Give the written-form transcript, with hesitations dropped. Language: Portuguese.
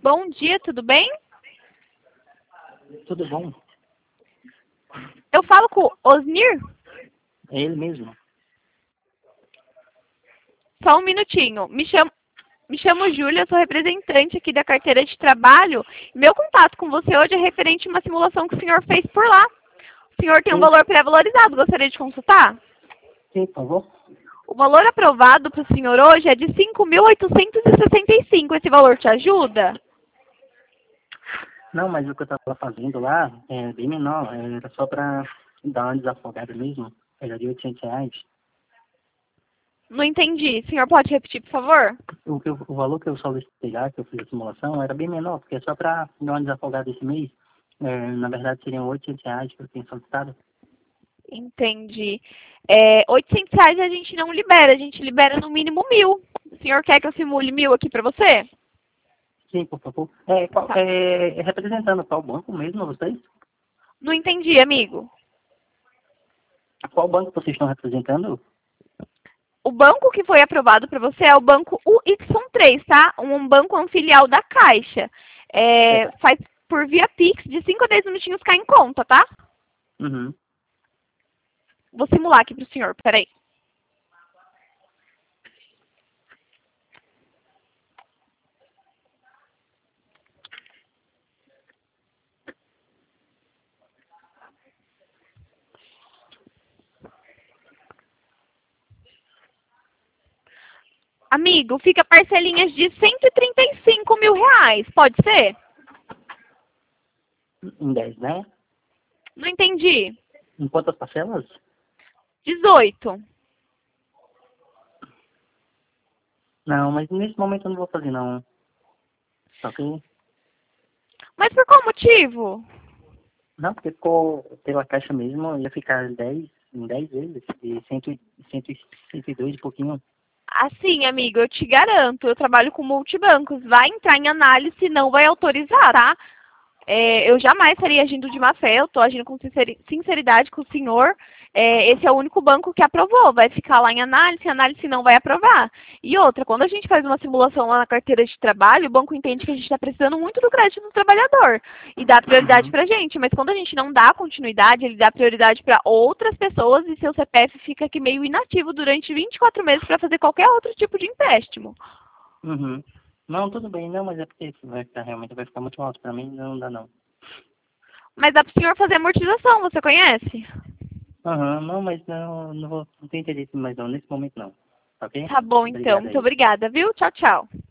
Bom dia, tudo bem? Tudo bom? Eu falo com o Osnir? É ele mesmo. Só um minutinho. Me chamo Júlia, sou representante aqui da carteira de trabalho. Meu contato com você hoje é referente a uma simulação que o senhor fez por lá. O senhor tem um Sim, valor pré-valorizado, gostaria de consultar? sim, por favor. O valor aprovado para o senhor hoje é de 5.865. Esse valor te ajuda? Não, mas o que eu estava fazendo lá é bem menor. Era só para dar uma desafogada mesmo. Era de R$ 800. Não entendi. O senhor pode repetir, por favor? O valor que eu solicitei lá, que eu fiz a simulação, era bem menor, porque é só para dar uma desafogada esse mês. Na verdade, seriam R$ 800 que eu tinha solicitado. Entendi. R$ 800 a gente não libera, a gente libera no mínimo 1.000. O senhor quer que eu simule 1.000 aqui para você? Sim, por favor. Tá. Representando qual banco mesmo, vocês? Não entendi, amigo. Qual banco vocês estão representando? O banco que foi aprovado para você é o banco UY3, tá? Um banco filial da Caixa. Faz por via Pix, de 5 a 10 minutinhos cai em conta, tá? Uhum. Vou simular aqui para o senhor, peraí. Amigo, fica parcelinhas de R$ 135.000, pode ser? Em 10, né? Não entendi. Em quantas parcelas? 18. Não, mas nesse momento eu não vou fazer, não. Só que... Mas por qual motivo? Não, porque ficou pela caixa mesmo, ia ficar em 10 vezes, de 102 e pouquinho. Assim, amigo, eu te garanto, eu trabalho com multibancos. Vai entrar em análise e não vai autorizar, tá? Eu jamais estaria agindo de má fé, eu estou agindo com sinceridade com o senhor. Esse é o único banco que aprovou, vai ficar lá em análise não vai aprovar. E outra, quando a gente faz uma simulação lá na carteira de trabalho, o banco entende que a gente está precisando muito do crédito do trabalhador e dá prioridade Uhum. para a gente. Mas quando a gente não dá continuidade, ele dá prioridade para outras pessoas e seu CPF fica aqui meio inativo durante 24 meses para fazer qualquer outro tipo de empréstimo. Uhum. Não, tudo bem, não, mas é porque isso realmente vai ficar muito alto pra mim, não dá não. Mas dá para o senhor fazer amortização, você conhece? Aham, não, mas não tenho interesse mais não, nesse momento não. Ok? Tá bom, então. Obrigado Muito aí. obrigada, viu? Tchau, tchau.